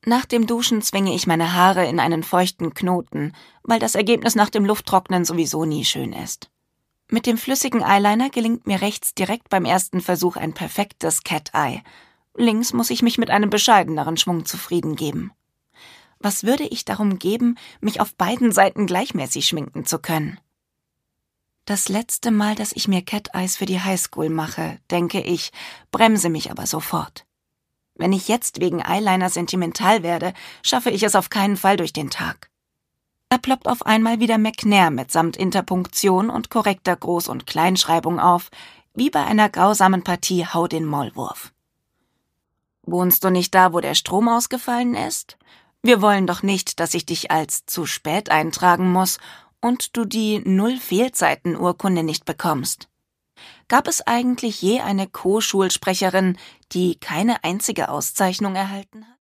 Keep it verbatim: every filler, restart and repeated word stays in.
Nach dem Duschen zwinge ich meine Haare in einen feuchten Knoten, weil das Ergebnis nach dem Lufttrocknen sowieso nie schön ist. Mit dem flüssigen Eyeliner gelingt mir rechts direkt beim ersten Versuch ein perfektes Cat-Eye. Links muss ich mich mit einem bescheideneren Schwung zufrieden geben. Was würde ich darum geben, mich auf beiden Seiten gleichmäßig schminken zu können? Das letzte Mal, dass ich mir Cat-Eyes für die Highschool mache, denke ich, bremse mich aber sofort. Wenn ich jetzt wegen Eyeliner sentimental werde, schaffe ich es auf keinen Fall durch den Tag. Da ploppt auf einmal wieder McNair mitsamt Interpunktion und korrekter Groß- und Kleinschreibung auf, wie bei einer grausamen Partie Hau den Maulwurf. Wohnst du nicht da, wo der Strom ausgefallen ist? Wir wollen doch nicht, dass ich dich als zu spät eintragen muss und du die Null-Fehlzeiten-Urkunde nicht bekommst. Gab es eigentlich je eine Co-Schulsprecherin, die keine einzige Auszeichnung erhalten hat?